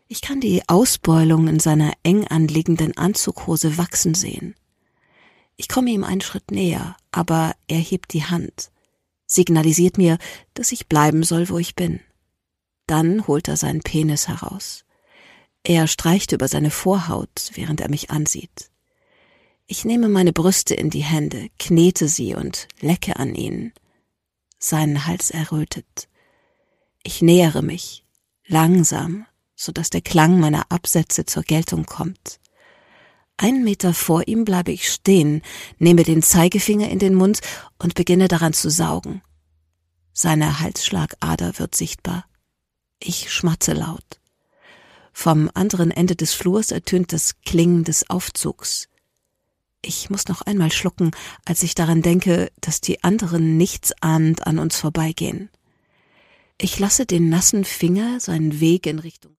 Ich kann die Ausbeulung in seiner eng anliegenden Anzughose wachsen sehen. Ich komme ihm einen Schritt näher, aber er hebt die Hand, signalisiert mir, dass ich bleiben soll, wo ich bin. Dann holt er seinen Penis heraus. Er streicht über seine Vorhaut, während er mich ansieht. Ich nehme meine Brüste in die Hände, knete sie und lecke an ihnen. Sein Hals errötet. Ich nähere mich, langsam, sodass der Klang meiner Absätze zur Geltung kommt. 1 Meter vor ihm bleibe ich stehen, nehme den Zeigefinger in den Mund und beginne daran zu saugen. Seine Halsschlagader wird sichtbar. Ich schmatze laut. Vom anderen Ende des Flurs ertönt das Klingen des Aufzugs. Ich muss noch einmal schlucken, als ich daran denke, dass die anderen nichtsahnend an uns vorbeigehen. Ich lasse den nassen Finger seinen Weg in Richtung